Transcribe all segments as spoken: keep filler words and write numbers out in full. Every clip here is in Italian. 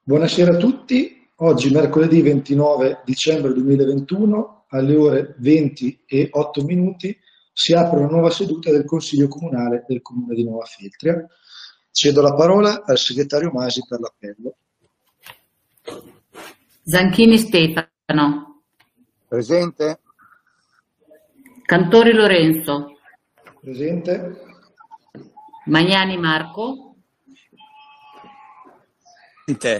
Buonasera a tutti, oggi mercoledì ventinove dicembre duemilaventuno alle ore venti e otto minuti si apre una nuova seduta del Consiglio Comunale del Comune di Nova Feltria. Cedo la parola al segretario Masi per l'appello. Zanchini Stefano. Presente. Cantori Lorenzo. Presente. Magnani Marco. Presente.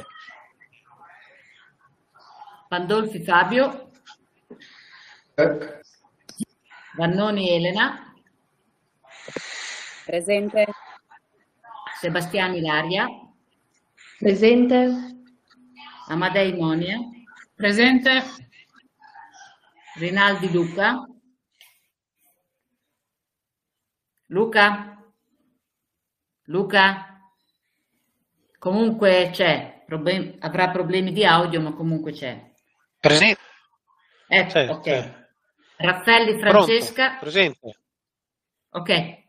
Pandolfi Fabio. Eh. Vannoni Elena. Presente. Sebastiani Ilaria. Presente. Amadei Monia. Presente. Rinaldi Luca. Luca? Luca? Comunque c'è, Problem- avrà problemi di audio, ma comunque c'è. Presente. Ecco, C'è, ok. c'è. Raffelli Francesca. Pronto, presente. Ok.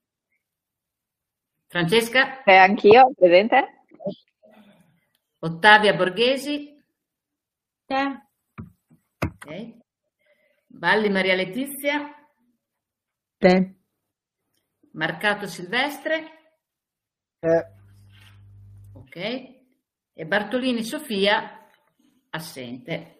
Francesca? Eh, anch'io, presente. Ottavia Borghesi. Eh. Ok. Valli Maria Letizia. Sì. Marcato Silvestre. Eh. Ok. E Bartolini Sofia assente.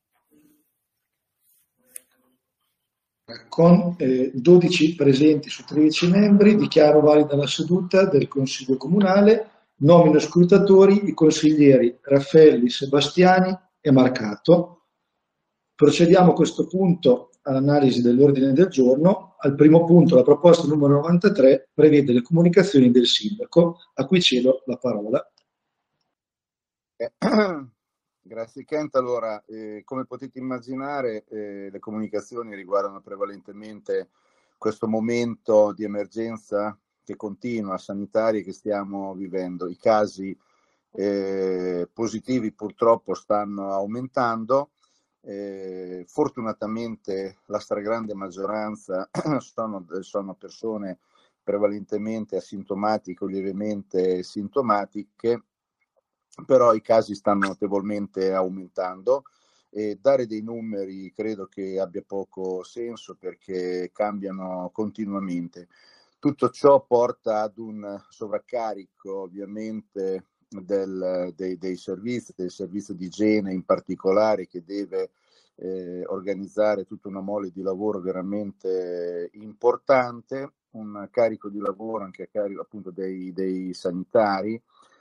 Con eh, dodici presenti su tredici membri dichiaro valida la seduta del Consiglio Comunale, nomino scrutatori i consiglieri Raffelli, Sebastiani e Marcato. Procediamo a questo punto all'analisi dell'ordine del giorno. Al primo punto la proposta numero novantatré prevede le comunicazioni del sindaco, a cui cedo la parola. Eh. Grazie Kent. Allora, eh, come potete immaginare, eh, le comunicazioni riguardano prevalentemente questo momento di emergenza che continua, sanitaria, che stiamo vivendo. I casi eh, positivi purtroppo stanno aumentando. Eh, fortunatamente la stragrande maggioranza sono, sono persone prevalentemente asintomatiche o lievemente sintomatiche, però i casi stanno notevolmente aumentando e dare dei numeri credo che abbia poco senso perché cambiano continuamente. Tutto ciò porta ad un sovraccarico ovviamente del, dei, dei servizi, del servizio di igiene in particolare, che deve eh, organizzare tutta una mole di lavoro veramente importante, un carico di lavoro anche a carico appunto dei, dei sanitari.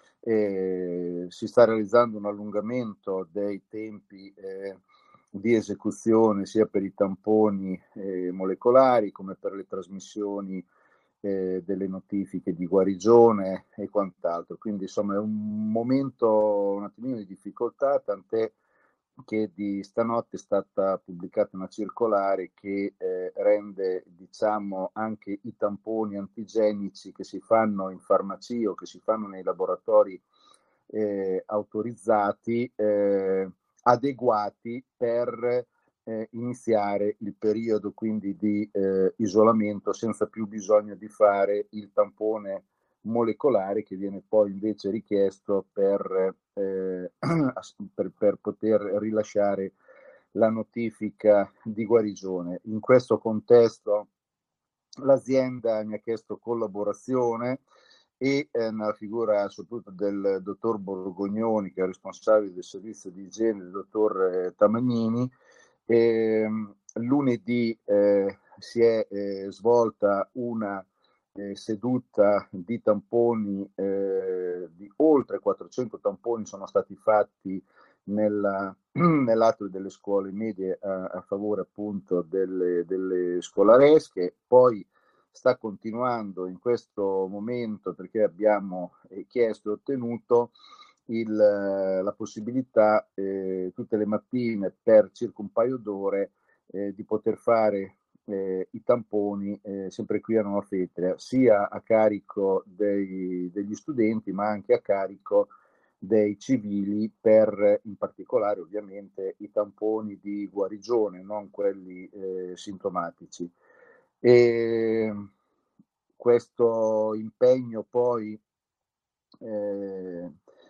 Eh, si sta realizzando un allungamento dei tempi eh, di esecuzione sia per i tamponi eh, molecolari come per le trasmissioni eh, delle notifiche di guarigione e quant'altro. Quindi insomma è un momento un attimino di difficoltà, tant'è che di stanotte è stata pubblicata una circolare che eh, rende diciamo anche i tamponi antigenici che si fanno in farmacia o che si fanno nei laboratori eh, autorizzati eh, adeguati per eh, iniziare il periodo quindi di eh, isolamento senza più bisogno di fare il tampone molecolare che viene poi invece richiesto per, eh, per, per poter rilasciare la notifica di guarigione. In questo contesto l'azienda mi ha chiesto collaborazione e eh, nella figura soprattutto del dottor Borgognoni, che è responsabile del servizio di igiene, del dottor eh, Tamagnini. E, lunedì eh, si è eh, svolta una eh, seduta di tamponi, eh, di oltre quattrocento tamponi sono stati fatti nella, nell'atrio delle scuole medie a, a favore appunto delle, delle scolaresche. Poi sta continuando in questo momento, perché abbiamo eh, chiesto e ottenuto il, la possibilità eh, tutte le mattine per circa un paio d'ore eh, di poter fare eh, i tamponi eh, sempre qui a Nova Feltria, sia a carico dei, degli studenti ma anche a carico dei civili, per in particolare ovviamente i tamponi di guarigione, non quelli eh, sintomatici. E questo impegno poi eh,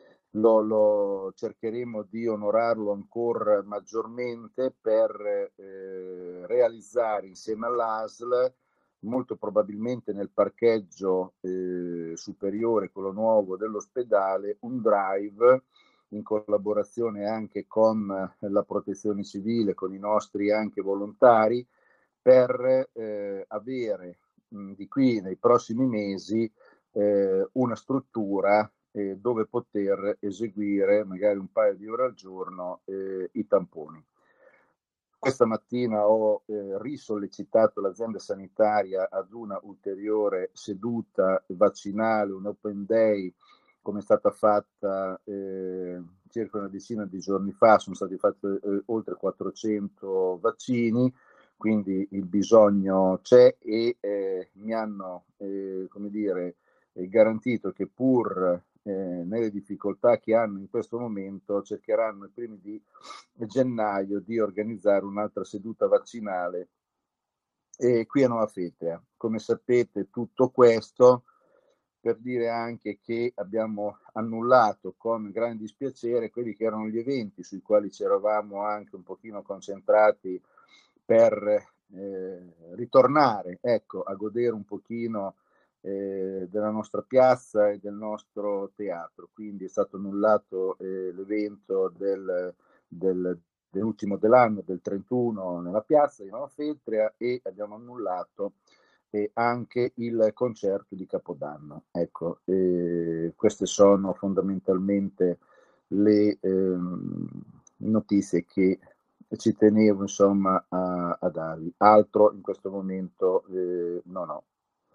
lo, lo cercheremo di onorarlo ancora maggiormente per eh, realizzare insieme all'A S L, molto probabilmente nel parcheggio eh, superiore, quello nuovo dell'ospedale, un drive in collaborazione anche con la protezione civile, con i nostri anche volontari, per eh, avere mh, di qui nei prossimi mesi eh, una struttura eh, dove poter eseguire magari un paio di ore al giorno eh, i tamponi. Questa mattina ho eh, risollecitato l'azienda sanitaria ad una ulteriore seduta vaccinale, un open day, come è stata fatta eh, circa una decina di giorni fa. Sono stati fatti eh, oltre quattrocento vaccini, quindi il bisogno c'è e eh, mi hanno eh, come dire, eh, garantito che pur eh, nelle difficoltà che hanno in questo momento cercheranno i primi di gennaio di organizzare un'altra seduta vaccinale eh, qui a Nova Feltria. Come sapete, tutto questo per dire anche che abbiamo annullato con grande dispiacere quelli che erano gli eventi sui quali ci eravamo anche un pochino concentrati per eh, ritornare, ecco, a godere un pochino eh, della nostra piazza e del nostro teatro. Quindi è stato annullato eh, l'evento del, del, dell'ultimo dell'anno, del trentuno, nella piazza di Nova Feltria, e abbiamo annullato e anche il concerto di Capodanno. Ecco, eh, queste sono fondamentalmente le eh, notizie che ci tenevo insomma a, a darvi. Altro in questo momento eh, non ho.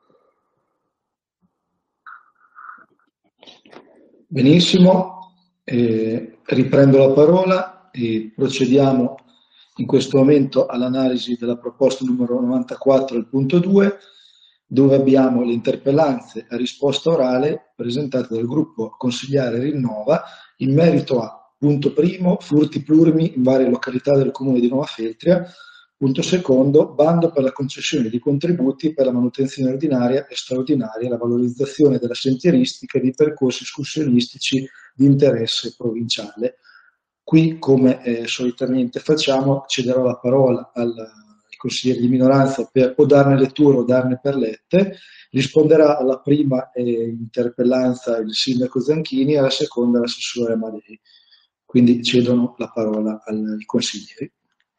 Benissimo, eh, riprendo la parola e procediamo in questo momento all'analisi della proposta numero novantaquattro, il punto due, dove abbiamo le interpellanze a risposta orale presentate dal gruppo consigliare Rinnova in merito a, punto primo, furti plurimi in varie località del comune di Nova Feltria, punto secondo, bando per la concessione di contributi per la manutenzione ordinaria e straordinaria e la valorizzazione della sentieristica e di percorsi escursionistici di interesse provinciale. Qui, come eh, solitamente facciamo, cederò la parola al, al consigliere di minoranza per o darne lettura o darne per lette. Risponderà alla prima eh, interpellanza il sindaco Zanchini e alla seconda l'assessore Amadei. Quindi cedono la parola ai consiglieri.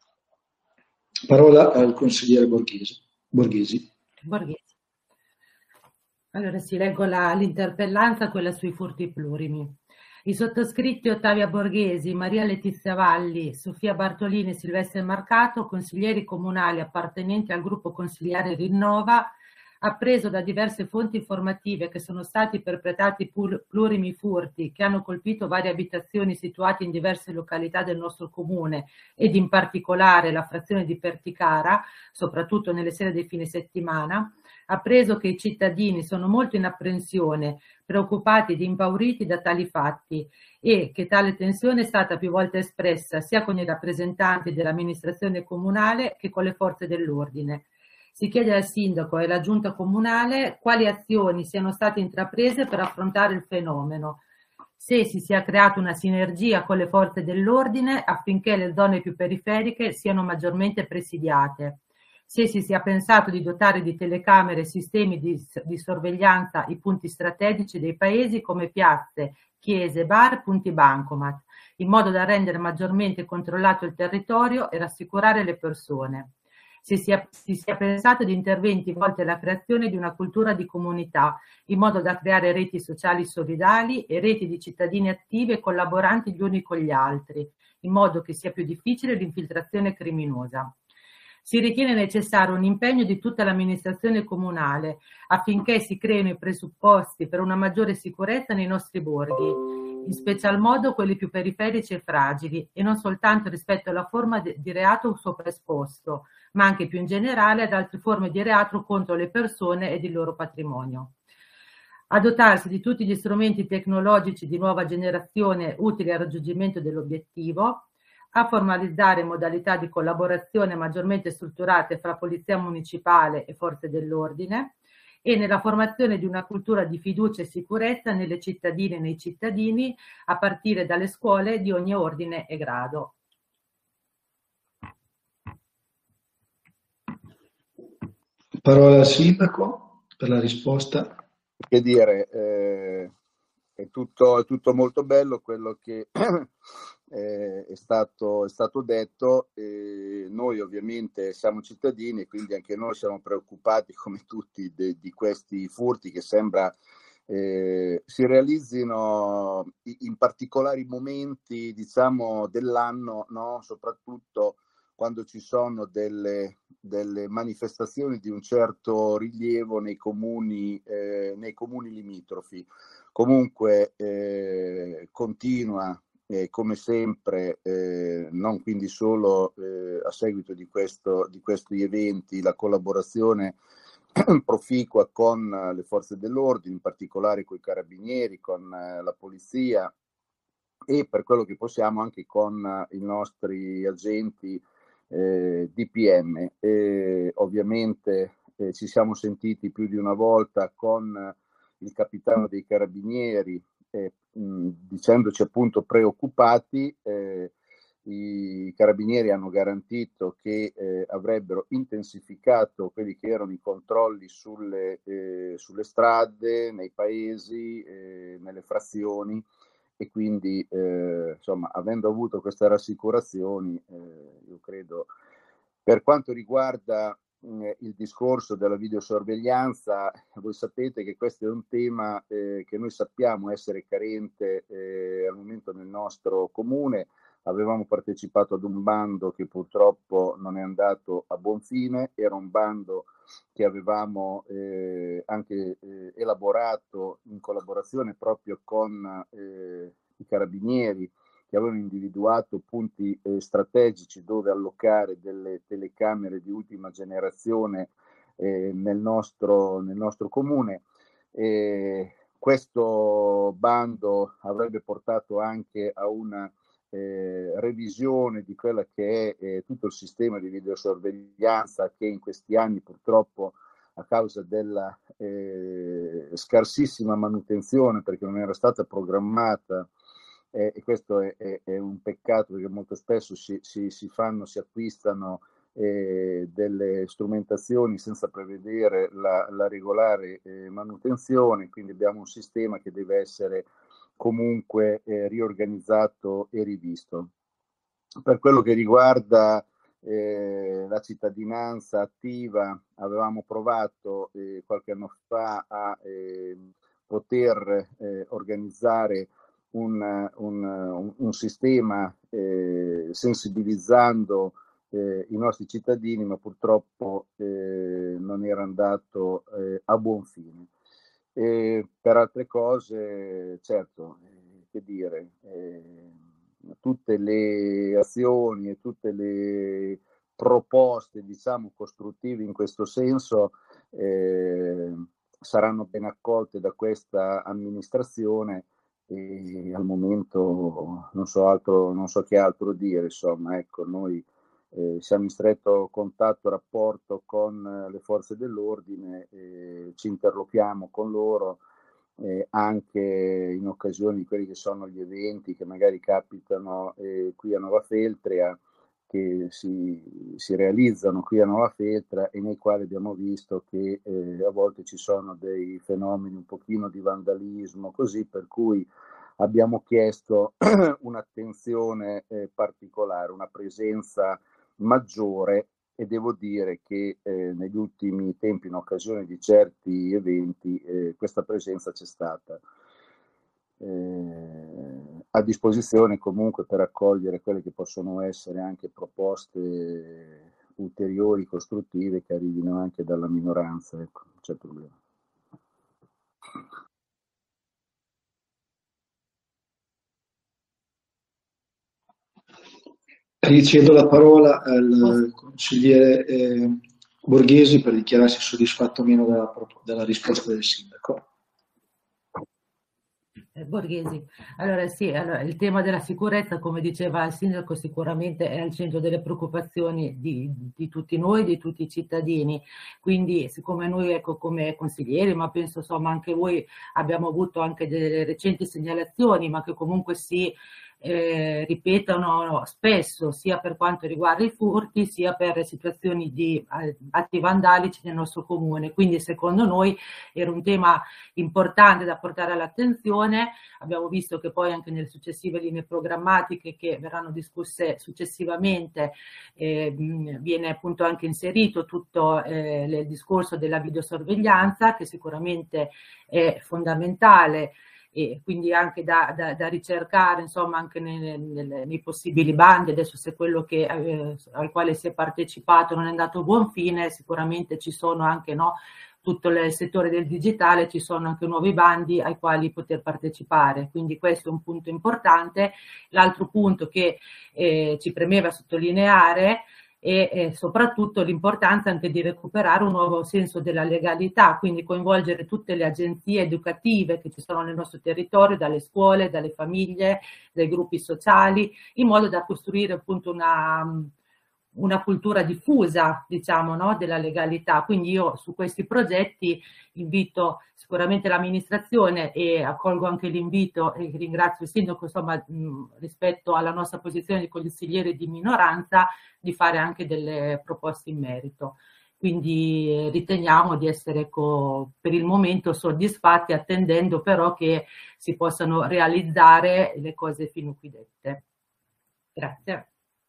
Parola al consigliere Borghesi. Borghesi. Borghesi. Allora, si leggo la, l'interpellanza, quella sui furti plurimi. I sottoscritti Ottavia Borghesi, Maria Letizia Valli, Sofia Bartolini, Silvestre Marcato, consiglieri comunali appartenenti al gruppo consigliare Rinnova, appreso da diverse fonti informative che sono stati perpetrati plurimi furti che hanno colpito varie abitazioni situate in diverse località del nostro comune ed in particolare la frazione di Perticara, soprattutto nelle sere dei fine settimana, appreso che i cittadini sono molto in apprensione, preoccupati ed impauriti da tali fatti e che tale tensione è stata più volte espressa sia con i rappresentanti dell'amministrazione comunale che con le forze dell'ordine. Si chiede al sindaco e alla giunta comunale quali azioni siano state intraprese per affrontare il fenomeno, se si sia creata una sinergia con le forze dell'ordine affinché le zone più periferiche siano maggiormente presidiate, se si sia pensato di dotare di telecamere e sistemi di, di sorveglianza i punti strategici dei paesi come piazze, chiese, bar, punti bancomat, in modo da rendere maggiormente controllato il territorio e rassicurare le persone. Si sia, si sia pensato di interventi volti alla creazione di una cultura di comunità, in modo da creare reti sociali solidali e reti di cittadini attivi e collaboranti gli uni con gli altri, in modo che sia più difficile l'infiltrazione criminosa. Si ritiene necessario un impegno di tutta l'amministrazione comunale affinché si creino i presupposti per una maggiore sicurezza nei nostri borghi, in special modo quelli più periferici e fragili, e non soltanto rispetto alla forma di reato sopraesposto, ma anche più in generale ad altre forme di reato contro le persone ed il loro patrimonio. A dotarsi di tutti gli strumenti tecnologici di nuova generazione utili al raggiungimento dell'obiettivo, a formalizzare modalità di collaborazione maggiormente strutturate fra Polizia Municipale e Forze dell'Ordine, e nella formazione di una cultura di fiducia e sicurezza nelle cittadine e nei cittadini, a partire dalle scuole di ogni ordine e grado. Parola al Sindaco per la risposta. Che dire, eh, è, tutto, è tutto molto bello quello che eh, è, stato, è stato detto. Eh, noi ovviamente siamo cittadini e quindi anche noi siamo preoccupati come tutti de, di questi furti che sembra eh, si realizzino in particolari momenti, diciamo, dell'anno, no? Soprattutto quando ci sono delle, delle manifestazioni di un certo rilievo nei comuni, eh, nei comuni limitrofi. Comunque eh, continua, eh, come sempre, eh, non quindi solo eh, a seguito di, questo, di questi eventi, la collaborazione proficua con le forze dell'ordine, in particolare con i carabinieri, con eh, la polizia e per quello che possiamo anche con eh, i nostri agenti Eh, D P M. Eh, ovviamente eh, ci siamo sentiti più di una volta con il capitano dei carabinieri eh, mh, dicendoci appunto preoccupati. Eh, i carabinieri hanno garantito che eh, avrebbero intensificato quelli che erano i controlli sulle, eh, sulle strade, nei paesi, eh, nelle frazioni, e quindi eh, insomma, avendo avuto queste rassicurazioni, eh, io credo, per quanto riguarda eh, il discorso della videosorveglianza, voi sapete che questo è un tema eh, che noi sappiamo essere carente eh, al momento nel nostro comune. Avevamo partecipato ad un bando che purtroppo non è andato a buon fine, era un bando che avevamo eh, anche eh, elaborato in collaborazione proprio con eh, i carabinieri, che avevano individuato punti eh, strategici dove allocare delle telecamere di ultima generazione eh, nel, nostro, nel nostro comune. Eh, questo bando avrebbe portato anche a una Eh, revisione di quella che è eh, tutto il sistema di videosorveglianza che in questi anni purtroppo a causa della eh, scarsissima manutenzione, perché non era stata programmata, eh, e questo è, è, è un peccato perché molto spesso si, si, si fanno, si acquistano eh, delle strumentazioni senza prevedere la, la regolare eh, manutenzione, quindi abbiamo un sistema che deve essere comunque eh, riorganizzato e rivisto. Per quello che riguarda eh, la cittadinanza attiva, avevamo provato eh, qualche anno fa a eh, poter eh, organizzare un, un, un, un sistema eh, sensibilizzando eh, i nostri cittadini, ma purtroppo eh, non era andato eh, a buon fine. E per altre cose, certo, eh, che dire, eh, tutte le azioni e tutte le proposte, diciamo, costruttive in questo senso eh, saranno ben accolte da questa amministrazione e al momento non so altro, non so che altro dire, insomma, ecco, noi Eh, siamo in stretto contatto e rapporto con eh, le forze dell'ordine, eh, ci interlochiamo con loro eh, anche in occasione di quelli che sono gli eventi che magari capitano eh, qui a Nova Feltria, che si, si realizzano qui a Nova Feltria e nei quali abbiamo visto che eh, a volte ci sono dei fenomeni un pochino di vandalismo, così, per cui abbiamo chiesto un'attenzione eh, particolare, una presenza maggiore, e devo dire che eh, negli ultimi tempi, in occasione di certi eventi, eh, questa presenza c'è stata. Eh, a disposizione comunque per accogliere quelle che possono essere anche proposte ulteriori, costruttive, che arrivino anche dalla minoranza, ecco, non c'è problema. Ricevo la parola al consigliere eh, Borghesi per dichiararsi soddisfatto o meno della, della risposta del sindaco. Borghesi. Allora sì, allora, il tema della sicurezza, come diceva il sindaco, sicuramente è al centro delle preoccupazioni di, di tutti noi, di tutti i cittadini. Quindi siccome noi, ecco, come consiglieri, ma penso insomma anche voi abbiamo avuto anche delle recenti segnalazioni, ma che comunque si eh, ripetono spesso, sia per quanto riguarda i furti, sia per situazioni di atti vandalici nel nostro comune. Quindi secondo noi era un tema importante da portare all'attenzione. Abbiamo visto che poi anche nelle successive linee programmatiche che verranno discusse successivamente eh, viene appunto anche inserito tutto eh, il discorso della videosorveglianza, che sicuramente è fondamentale e quindi anche da, da, da ricercare insomma anche nei, nei, nei possibili bandi. Adesso se quello che, eh, al quale si è partecipato non è andato a buon fine, sicuramente ci sono anche, no, tutto il settore del digitale, ci sono anche nuovi bandi ai quali poter partecipare, quindi questo è un punto importante. L'altro punto che eh, ci premeva sottolineare e eh, soprattutto l'importanza anche di recuperare un nuovo senso della legalità, quindi coinvolgere tutte le agenzie educative che ci sono nel nostro territorio, dalle scuole, dalle famiglie, dai gruppi sociali, in modo da costruire appunto una, una cultura diffusa, diciamo, no, della legalità. Quindi io su questi progetti invito sicuramente l'amministrazione e accolgo anche l'invito e ringrazio il sindaco, insomma, mh, rispetto alla nostra posizione di consigliere di minoranza, di fare anche delle proposte in merito. Quindi eh, riteniamo di essere co, per il momento soddisfatti, attendendo però che si possano realizzare le cose fino qui dette. Grazie.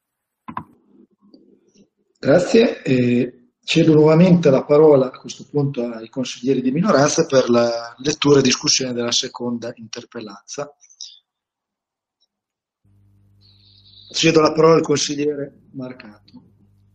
Grazie. E cedo nuovamente la parola a questo punto ai consiglieri di minoranza per la lettura e discussione della seconda interpellanza. Cedo la parola al consigliere Marcato.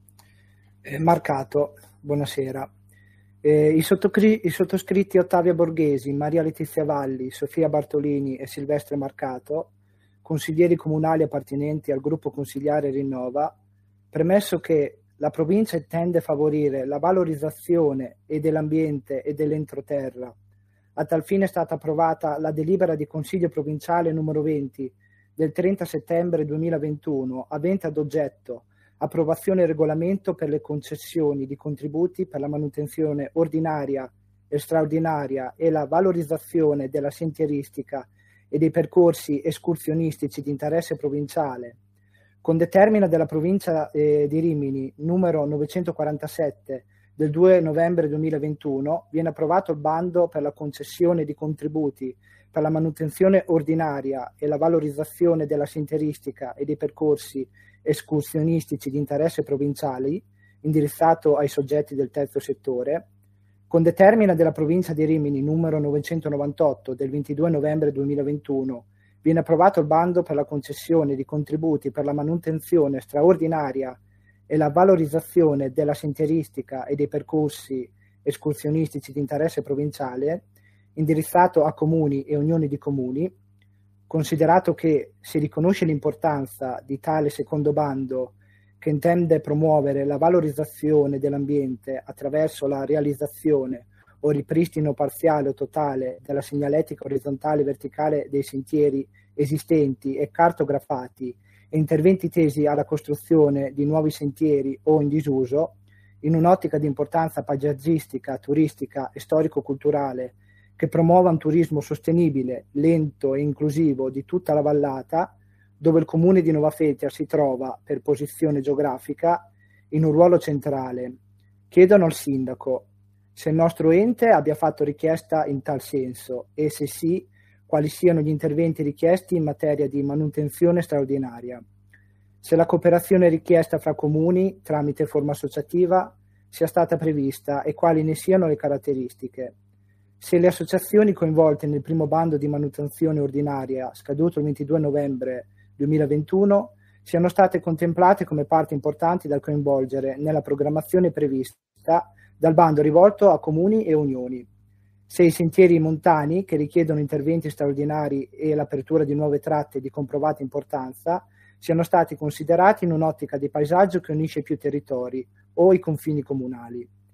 Eh, Marcato, buonasera. Eh, i, sottocri- I sottoscritti Ottavia Borghesi, Maria Letizia Valli, Sofia Bartolini e Silvestre Marcato, consiglieri comunali appartenenti al gruppo consigliare Rinnova, premesso che la provincia intende favorire la valorizzazione e dell'ambiente e dell'entroterra. A tal fine è stata approvata la delibera di Consiglio provinciale numero venti del trenta settembre duemilaventuno, avente ad oggetto approvazione e regolamento per le concessioni di contributi per la manutenzione ordinaria e straordinaria e la valorizzazione della sentieristica e dei percorsi escursionistici di interesse provinciale, con determina della provincia eh, di Rimini numero novecentoquarantasette del due novembre duemilaventuno, viene approvato il bando per la concessione di contributi per la manutenzione ordinaria e la valorizzazione della sentieristica e dei percorsi escursionistici di interesse provinciali, indirizzato ai soggetti del terzo settore, con determina della provincia di Rimini numero novecentonovantotto del ventidue novembre duemilaventuno, viene approvato il bando per la concessione di contributi per la manutenzione straordinaria e la valorizzazione della sentieristica e dei percorsi escursionistici di interesse provinciale, indirizzato a comuni e unioni di comuni, considerato che si riconosce l'importanza di tale secondo bando che intende promuovere la valorizzazione dell'ambiente attraverso la realizzazione o ripristino parziale o totale della segnaletica orizzontale e verticale dei sentieri esistenti e cartografati e interventi tesi alla costruzione di nuovi sentieri o in disuso, in un'ottica di importanza paesaggistica, turistica e storico-culturale che promuova un turismo sostenibile, lento e inclusivo di tutta la vallata, dove il comune di Novafetia si trova, per posizione geografica, in un ruolo centrale. Chiedono al sindaco se il nostro ente abbia fatto richiesta in tal senso e, se sì, quali siano gli interventi richiesti in materia di manutenzione straordinaria. Se la cooperazione richiesta fra comuni tramite forma associativa sia stata prevista e quali ne siano le caratteristiche. Se le associazioni coinvolte nel primo bando di manutenzione ordinaria, scaduto il ventidue novembre duemilaventuno, siano state contemplate come parti importanti da coinvolgere nella programmazione prevista dal bando rivolto a comuni e unioni. Se i sentieri montani, che richiedono interventi straordinari e l'apertura di nuove tratte di comprovata importanza, siano stati considerati in un'ottica di paesaggio che unisce più territori o i confini comunali.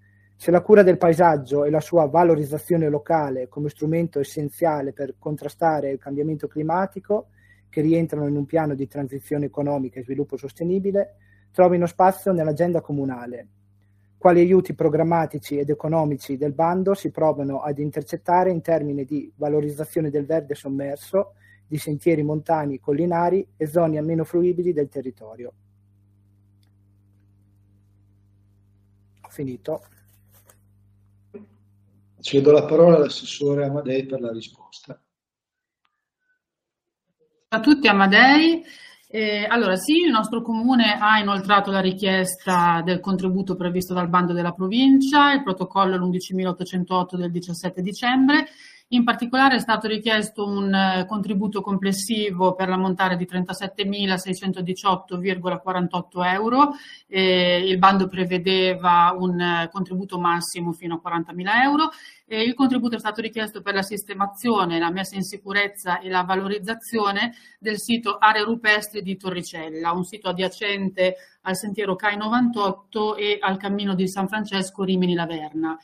Se la cura del paesaggio e la sua valorizzazione locale come strumento essenziale per contrastare il cambiamento climatico, che rientrano in un piano di transizione economica e sviluppo sostenibile, trovino spazio nell'agenda comunale. Quali aiuti programmatici ed economici del bando si provano ad intercettare in termini di valorizzazione del verde sommerso, di sentieri montani collinari e zone meno fruibili del territorio. Ho finito. Cedo la parola all'assessore Amadei per la risposta. Ciao a tutti, Amadei. Eh, allora sì, il nostro comune ha inoltrato la richiesta del contributo previsto dal bando della provincia, il protocollo è l'undicimilaottocentotto del diciassette dicembre. In particolare è stato richiesto un eh, contributo complessivo per l'ammontare di trentasettemilaseicentodiciotto virgola quarantotto euro. Eh, il bando prevedeva un eh, contributo massimo fino a quarantamila euro. Eh, il contributo è stato richiesto per la sistemazione, la messa in sicurezza e la valorizzazione del sito Aree Rupestri di Torricella, un sito adiacente al sentiero C A I novantotto e al cammino di San Francesco Rimini-Laverna.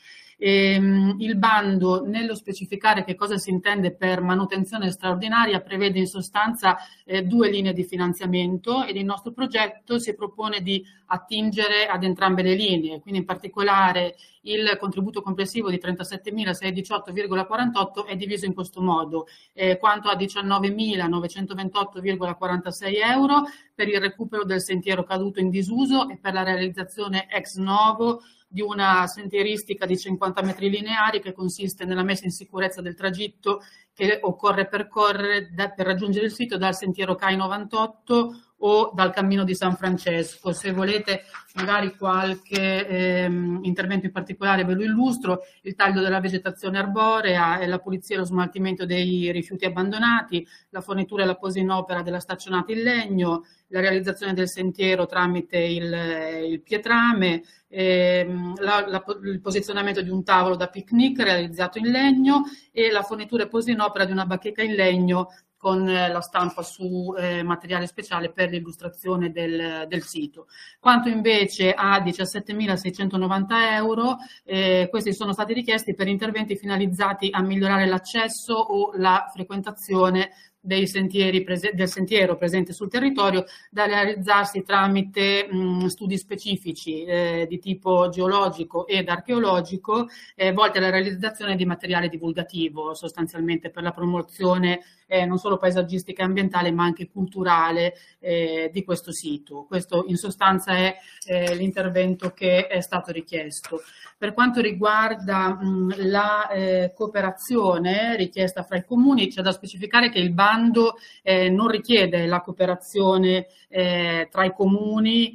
Ehm, il bando, nello specificare che cosa si intende per manutenzione straordinaria, prevede in sostanza eh, due linee di finanziamento ed il nostro progetto si propone di attingere ad entrambe le linee, quindi in particolare il contributo complessivo di trentasettemilaseicentodiciotto virgola quarantotto è diviso in questo modo, eh, quanto a diciannovemilanovecentroventotto virgola quarantasei euro per il recupero del sentiero caduto in disuso e per la realizzazione ex novo di una sentieristica di cinquanta metri lineari che consiste nella messa in sicurezza del tragitto che occorre percorrere da, per raggiungere il sito dal sentiero C A I novantotto o dal cammino di San Francesco. Se volete magari qualche ehm, intervento in particolare ve lo illustro: il taglio della vegetazione arborea, la pulizia e lo smaltimento dei rifiuti abbandonati, la fornitura e la posa in opera della staccionata in legno, la realizzazione del sentiero tramite il, il pietrame, ehm, la, la, il posizionamento di un tavolo da picnic realizzato in legno e la fornitura e posa in opera di una bacheca in legno con la stampa su eh, materiale speciale per l'illustrazione del, del sito. Quanto invece a diciassettemilaseicentonovanta euro, eh, questi sono stati richiesti per interventi finalizzati a migliorare l'accesso o la frequentazione dei sentieri prese- del sentiero presente sul territorio, da realizzarsi tramite mh, studi specifici eh, di tipo geologico ed archeologico eh, volti alla realizzazione di materiale divulgativo, sostanzialmente per la promozione eh, non solo paesaggistica e ambientale ma anche culturale eh, di questo sito. Questo in sostanza è eh, l'intervento che è stato richiesto. Per quanto riguarda mh, la eh, cooperazione richiesta fra i comuni, c'è da specificare che il bando eh, non richiede la cooperazione eh, tra i comuni,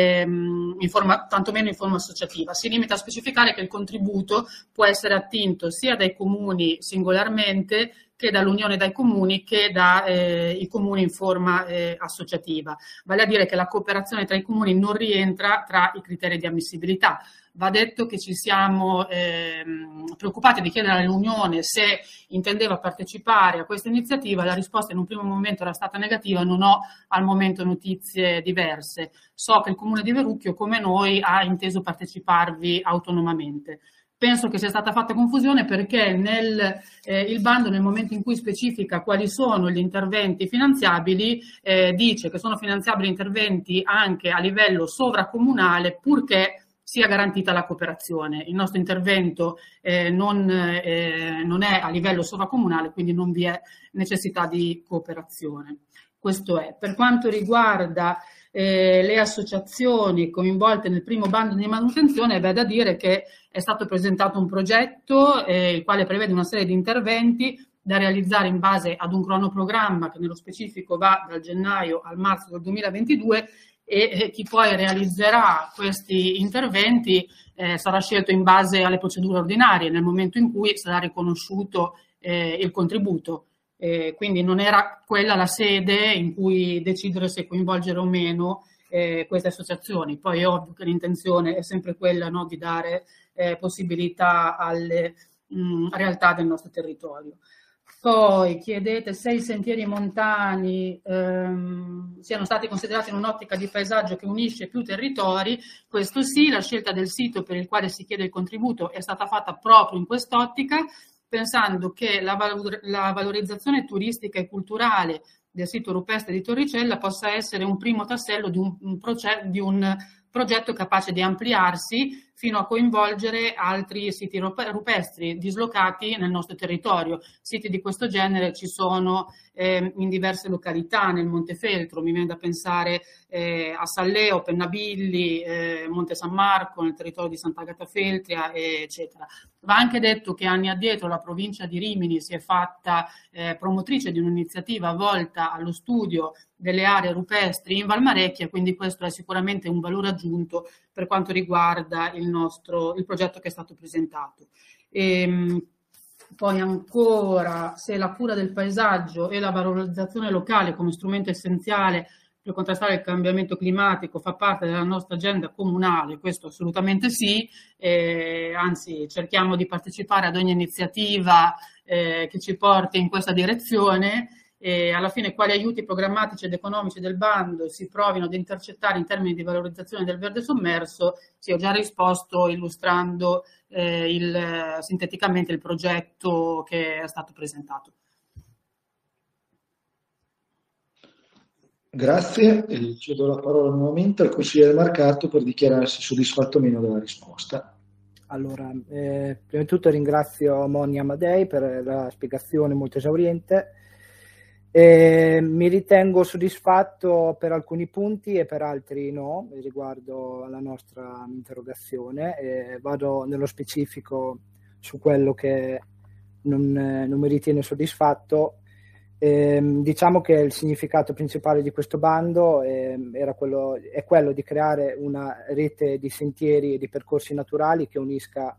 ehm, in forma, tantomeno in forma associativa. Si limita a specificare che il contributo può essere attinto sia dai comuni singolarmente che dall'unione dai comuni che dai eh, comuni in forma eh, associativa. Vale a dire che la cooperazione tra i comuni non rientra tra i criteri di ammissibilità. Va detto che ci siamo eh, preoccupati di chiedere all'Unione se intendeva partecipare a questa iniziativa. La risposta in un primo momento era stata negativa, non ho al momento notizie diverse. So che il Comune di Verrucchio, come noi, ha inteso parteciparvi autonomamente. Penso che sia stata fatta confusione perché nel, eh, il bando, nel momento in cui specifica quali sono gli interventi finanziabili, eh, dice che sono finanziabili interventi anche a livello sovracomunale purché sia garantita la cooperazione. Il nostro intervento eh, non, eh, non è a livello sovracomunale, quindi non vi è necessità di cooperazione. Questo è. Per quanto riguarda eh, le associazioni coinvolte nel primo bando di manutenzione, è da dire che è stato presentato un progetto eh, il quale prevede una serie di interventi da realizzare in base ad un cronoprogramma che nello specifico va dal gennaio al marzo del duemilaventidue, e chi poi realizzerà questi interventi eh, sarà scelto in base alle procedure ordinarie nel momento in cui sarà riconosciuto eh, il contributo. Eh, quindi non era quella la sede in cui decidere se coinvolgere o meno eh, queste associazioni. Poi è ovvio che l'intenzione è sempre quella, no, di dare eh, possibilità alle mh, realtà del nostro territorio. Poi chiedete se i sentieri montani ehm, siano stati considerati in un'ottica di paesaggio che unisce più territori. Questo sì, la scelta del sito per il quale si chiede il contributo è stata fatta proprio in quest'ottica, pensando che la, valor- la valorizzazione turistica e culturale del sito rupestre di Torricella possa essere un primo tassello di un, un, proce- di un progetto capace di ampliarsi fino a coinvolgere altri siti rupestri dislocati nel nostro territorio. Siti di questo genere ci sono eh, in diverse località, nel Montefeltro, mi viene da pensare eh, a Salleo, Pennabilli, eh, Monte San Marco, nel territorio di Sant'Agata Feltria, eccetera. Va anche detto che anni addietro la provincia di Rimini si è fatta eh, promotrice di un'iniziativa volta allo studio delle aree rupestri in Valmarecchia, quindi questo è sicuramente un valore aggiunto per quanto riguarda il nostro il progetto che è stato presentato. E, poi ancora, se la cura del paesaggio e la valorizzazione locale come strumento essenziale per contrastare il cambiamento climatico fa parte della nostra agenda comunale, questo assolutamente sì, eh, anzi cerchiamo di partecipare ad ogni iniziativa eh, che ci porti in questa direzione. E alla fine quali aiuti programmatici ed economici del bando si provino ad intercettare in termini di valorizzazione del verde sommerso, sì, ho già risposto illustrando eh, il, sinteticamente il progetto che è stato presentato. Grazie, e cedo la parola nuovamente al consigliere Marcato per dichiararsi soddisfatto o meno della risposta. Allora, eh, prima di tutto ringrazio Moni Amadei per la spiegazione molto esauriente. Eh, mi ritengo soddisfatto per alcuni punti e per altri no, riguardo alla nostra interrogazione. Eh, vado nello specifico su quello che non, eh, non mi ritiene soddisfatto. Eh, diciamo che il significato principale di questo bando eh, era quello, è quello di creare una rete di sentieri e di percorsi naturali che unisca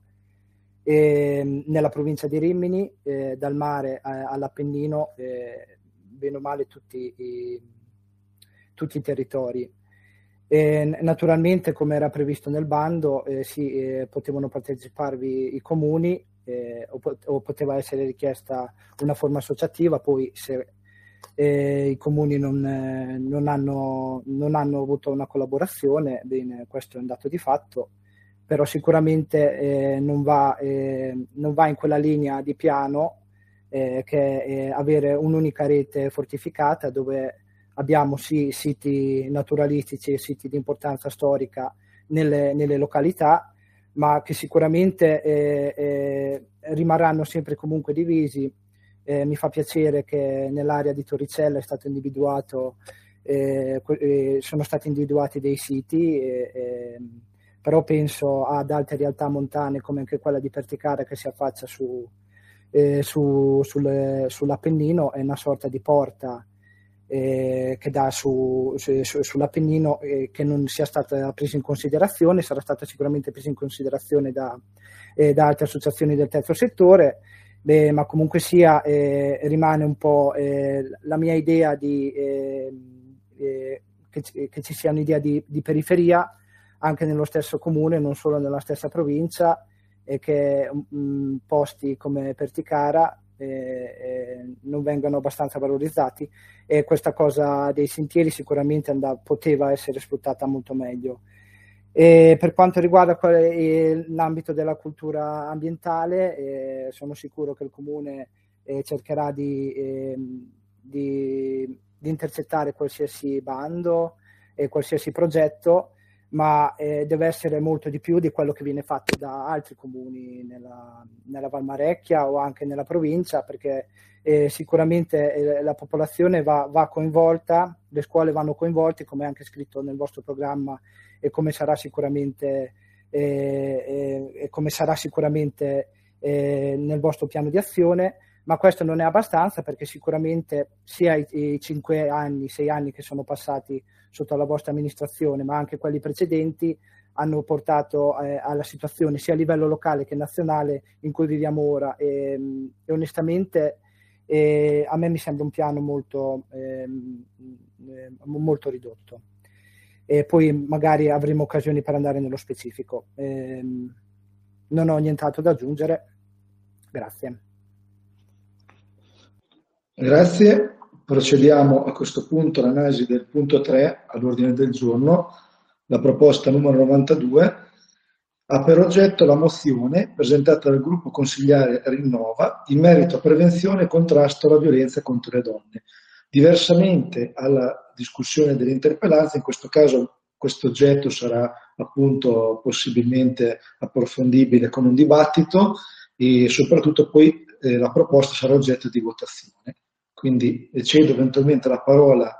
eh, nella provincia di Rimini, eh, dal mare a, all'Appennino, eh, bene o male tutti i, tutti i territori. E naturalmente, come era previsto nel bando, eh, sì, eh, potevano parteciparvi i comuni eh, o, o poteva essere richiesta una forma associativa. Poi se eh, i comuni non, eh, non, hanno, non hanno avuto una collaborazione, bene, questo è un dato di fatto, però sicuramente eh, non, va, eh, non va in quella linea di piano Eh, che è avere un'unica rete fortificata dove abbiamo sì siti naturalistici e siti di importanza storica nelle, nelle località, ma che sicuramente eh, eh, rimarranno sempre comunque divisi. Eh, mi fa piacere che nell'area di Torricella è stato individuato, eh, eh, sono stati individuati dei siti, eh, eh, però penso ad altre realtà montane come anche quella di Perticara che si affaccia su Eh, su, sul, sull'Appennino, è una sorta di porta eh, che dà su, su, sull'Appennino eh, che non sia stata presa in considerazione, sarà stata sicuramente presa in considerazione da, eh, da altre associazioni del terzo settore, beh, ma comunque sia eh, rimane un po' eh, la mia idea di eh, eh, che, che ci sia un'idea di, di periferia anche nello stesso comune, non solo nella stessa provincia, e che mh, posti come Perticara eh, eh, non vengano abbastanza valorizzati, e questa cosa dei sentieri sicuramente and- poteva essere sfruttata molto meglio. E per quanto riguarda qual- l'ambito della cultura ambientale, eh, sono sicuro che il Comune eh, cercherà di, eh, di, di intercettare qualsiasi bando e qualsiasi progetto, ma eh, deve essere molto di più di quello che viene fatto da altri comuni nella, nella Valmarecchia o anche nella provincia, perché eh, sicuramente eh, la popolazione va, va coinvolta, le scuole vanno coinvolte, come è anche scritto nel vostro programma e come sarà sicuramente, eh, eh, e come sarà sicuramente eh, nel vostro piano di azione. Ma questo non è abbastanza, perché sicuramente sia i, i cinque anni, sei anni che sono passati sotto la vostra amministrazione, ma anche quelli precedenti, hanno portato eh, alla situazione sia a livello locale che nazionale in cui viviamo ora, e, e onestamente eh, a me mi sembra un piano molto, eh, molto ridotto. E poi magari avremo occasioni per andare nello specifico. Eh, non ho nient'altro da aggiungere. Grazie. Grazie. Procediamo a questo punto all'analisi del punto tre all'ordine del giorno. La proposta numero novantadue ha per oggetto la mozione presentata dal gruppo consigliare Rinnova in merito a prevenzione e contrasto alla violenza contro le donne. Diversamente alla discussione dell'interpellanza, in questo caso questo oggetto sarà appunto possibilmente approfondibile con un dibattito e soprattutto poi eh, la proposta sarà oggetto di votazione. Quindi cedo eventualmente la parola